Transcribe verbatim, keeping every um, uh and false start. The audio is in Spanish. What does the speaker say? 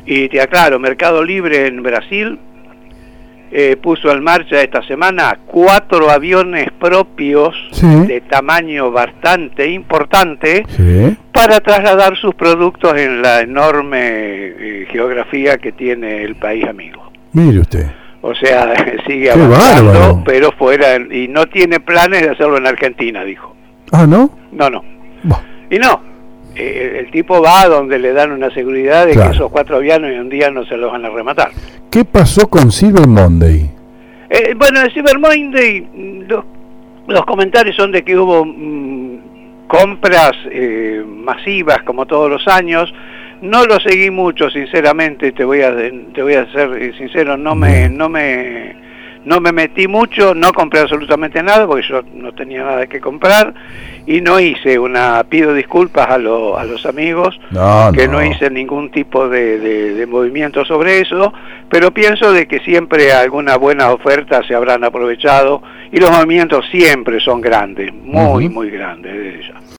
Y te aclaro, Mercado Libre en Brasil eh, puso en marcha esta semana cuatro aviones propios Sí. de tamaño bastante importante Sí. para trasladar sus productos en la enorme eh, geografía que tiene el país amigo. Mire usted. O sea, sigue ¡Qué avanzando, bárbaro! pero fuera, y no tiene planes de hacerlo en Argentina, dijo. Ah, ¿no? No, no. Bah, Y no, eh, el tipo va donde le dan una seguridad de Claro. que esos cuatro aviones en un día no se los van a rematar. ¿Qué pasó con Cyber Monday? Eh, bueno, el Cyber Monday, mm, los, los comentarios son de que hubo mm, compras eh, masivas como todos los años. No lo seguí mucho, sinceramente, te voy a te voy a ser eh, sincero, no me Bien. no me no me metí mucho, no compré absolutamente nada porque yo no tenía nada que comprar y no hice una pido disculpas a, lo, a los amigos No, que no. no hice ningún tipo de, de, de movimiento sobre eso, pero pienso de que siempre alguna buena oferta se habrán aprovechado y los movimientos siempre son grandes, muy Ujú. muy grandes de ella.